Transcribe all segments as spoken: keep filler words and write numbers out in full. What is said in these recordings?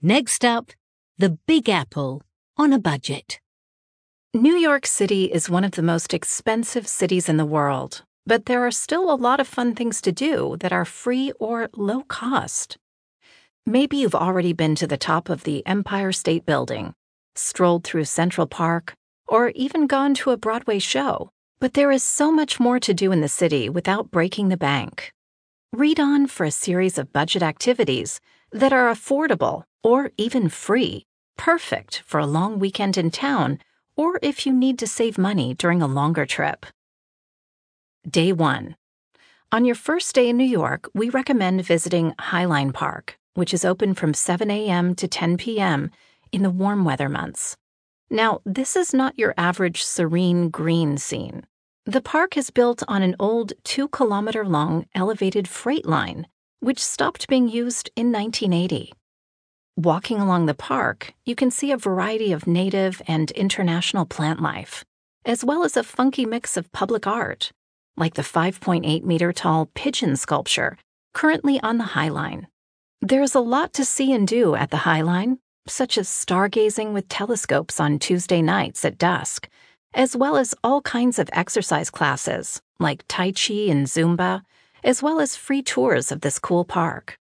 Next up, the Big Apple on a budget. New York City is one of the most expensive cities in the world, but there are still a lot of fun things to do that are free or low cost. Maybe you've already been to the top of the Empire State Building, strolled through Central Park, or even gone to a Broadway show. But there is so much more to do in the city without breaking the bank. Read on for a series of budget activities that are affordable or even free, perfect for a long weekend in town or if you need to save money during a longer trip. Day one. On your first day in New York, we recommend visiting Highline Park, which is open from seven a.m. to ten p.m. in the warm weather months. Now, this is not your average serene green scene. The park is built on an old two-kilometer-long elevated freight line, which stopped being used in nineteen eighty. Walking along the park, you can see a variety of native and international plant life, as well as a funky mix of public art, like the five point eight meter tall pigeon sculpture currently on the High Line. There's a lot to see and do at the High Line, such as stargazing with telescopes on Tuesday nights at dusk, as well as all kinds of exercise classes like Tai Chi and Zumba, as well as free tours of this cool park.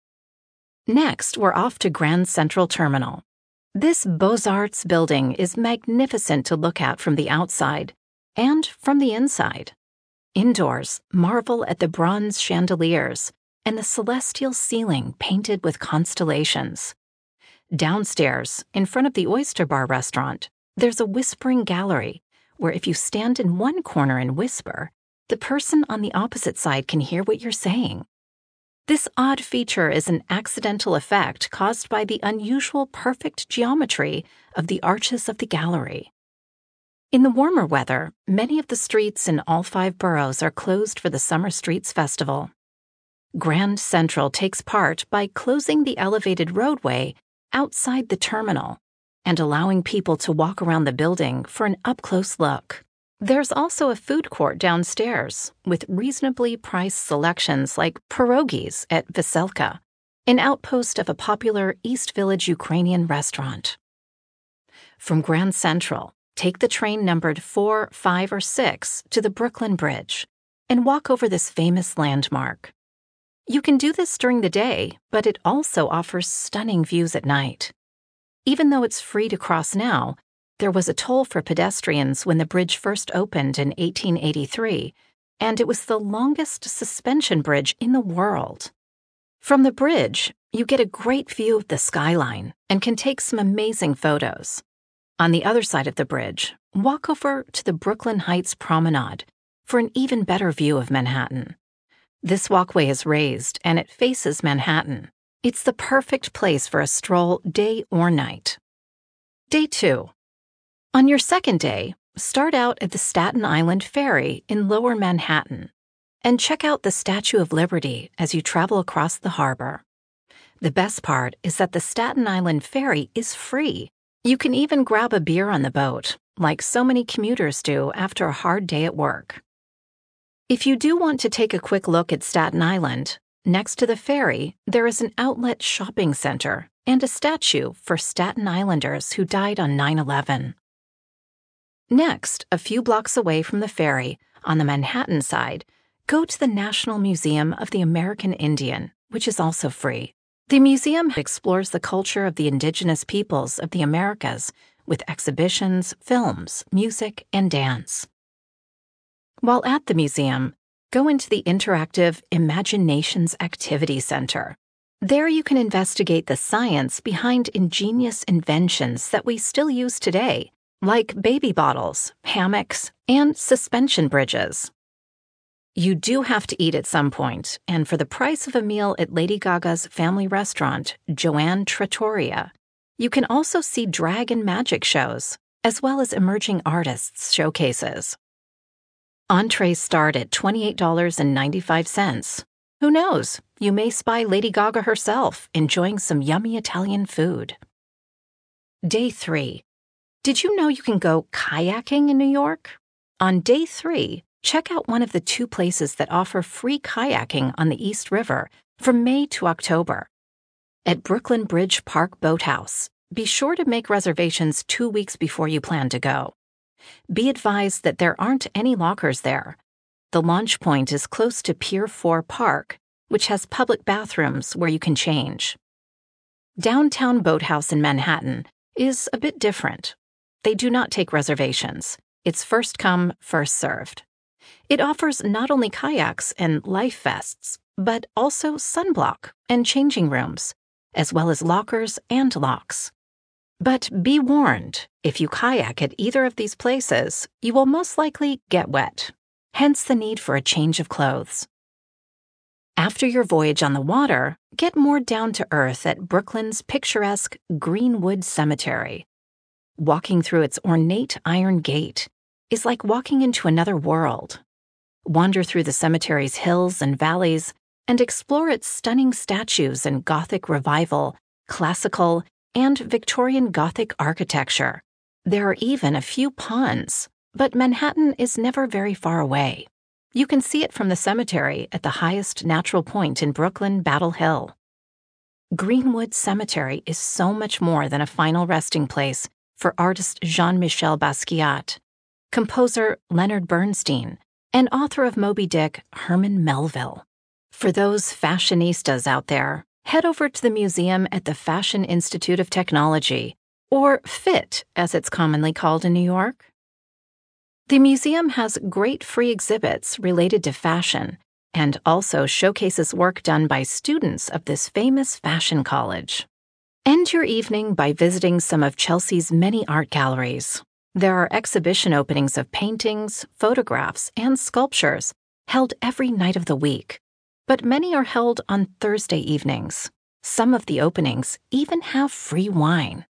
Next, we're off to Grand Central Terminal. This Beaux-Arts building is magnificent to look at from the outside and from the inside. Indoors, marvel at the bronze chandeliers and the celestial ceiling painted with constellations. Downstairs, in front of the Oyster Bar restaurant, there's a whispering gallery where if you stand in one corner and whisper, the person on the opposite side can hear what you're saying. This odd feature is an accidental effect caused by the unusual perfect geometry of the arches of the gallery. In the warmer weather, many of the streets in all five boroughs are closed for the Summer Streets Festival. Grand Central takes part by closing the elevated roadway outside the terminal and allowing people to walk around the building for an up-close look. There's also a food court downstairs with reasonably priced selections like pierogies at Veselka, an outpost of a popular East Village Ukrainian restaurant. From Grand Central, take the train numbered four, five, or six to the Brooklyn Bridge and walk over this famous landmark. You can do this during the day, but it also offers stunning views at night. Even though it's free to cross now, there was a toll for pedestrians when the bridge first opened in eighteen eighty-three, and it was the longest suspension bridge in the world. From the bridge, you get a great view of the skyline and can take some amazing photos. On the other side of the bridge, walk over to the Brooklyn Heights Promenade for an even better view of Manhattan. This walkway is raised and it faces Manhattan. It's the perfect place for a stroll day or night. Day two. On your second day, start out at the Staten Island Ferry in Lower Manhattan and check out the Statue of Liberty as you travel across the harbor. The best part is that the Staten Island Ferry is free. You can even grab a beer on the boat, like so many commuters do after a hard day at work. If you do want to take a quick look at Staten Island, next to the ferry, there is an outlet shopping center and a statue for Staten Islanders who died on nine eleven. Next, a few blocks away from the ferry, on the Manhattan side, go to the National Museum of the American Indian, which is also free. The museum explores the culture of the indigenous peoples of the Americas with exhibitions, films, music, and dance. While at the museum, go into the interactive Imaginations Activity Center. There you can investigate the science behind ingenious inventions that we still use today, like baby bottles, hammocks, and suspension bridges. You do have to eat at some point, and for the price of a meal at Lady Gaga's family restaurant, Joanne Trattoria, you can also see drag and magic shows, as well as emerging artists' showcases. Entrees start at twenty-eight dollars and ninety-five cents. Who knows, you may spy Lady Gaga herself enjoying some yummy Italian food. Day three. Did you know you can go kayaking in New York? On day three, check out one of the two places that offer free kayaking on the East River from May to October. At Brooklyn Bridge Park Boathouse, be sure to make reservations two weeks before you plan to go. Be advised that there aren't any lockers there. The launch point is close to Pier four Park, which has public bathrooms where you can change. Downtown Boathouse in Manhattan is a bit different. They do not take reservations. It's first come, first served. It offers not only kayaks and life vests, but also sunblock and changing rooms, as well as lockers and locks. But be warned, if you kayak at either of these places, you will most likely get wet, hence the need for a change of clothes. After your voyage on the water, get more down to earth at Brooklyn's picturesque Greenwood Cemetery. Walking through its ornate iron gate is like walking into another world. Wander through the cemetery's hills and valleys and explore its stunning statues and Gothic Revival, classical, and Victorian Gothic architecture. There are even a few ponds, but Manhattan is never very far away. You can see it from the cemetery at the highest natural point in Brooklyn, Battle Hill. Greenwood Cemetery is so much more than a final resting place for artist Jean-Michel Basquiat, composer Leonard Bernstein, and author of Moby Dick, Herman Melville. For those fashionistas out there, head over to the museum at the Fashion Institute of Technology, or FIT as it's commonly called in New York. The museum has great free exhibits related to fashion and also showcases work done by students of this famous fashion college. End your evening by visiting some of Chelsea's many art galleries. There are exhibition openings of paintings, photographs, and sculptures held every night of the week, but many are held on Thursday evenings. Some of the openings even have free wine.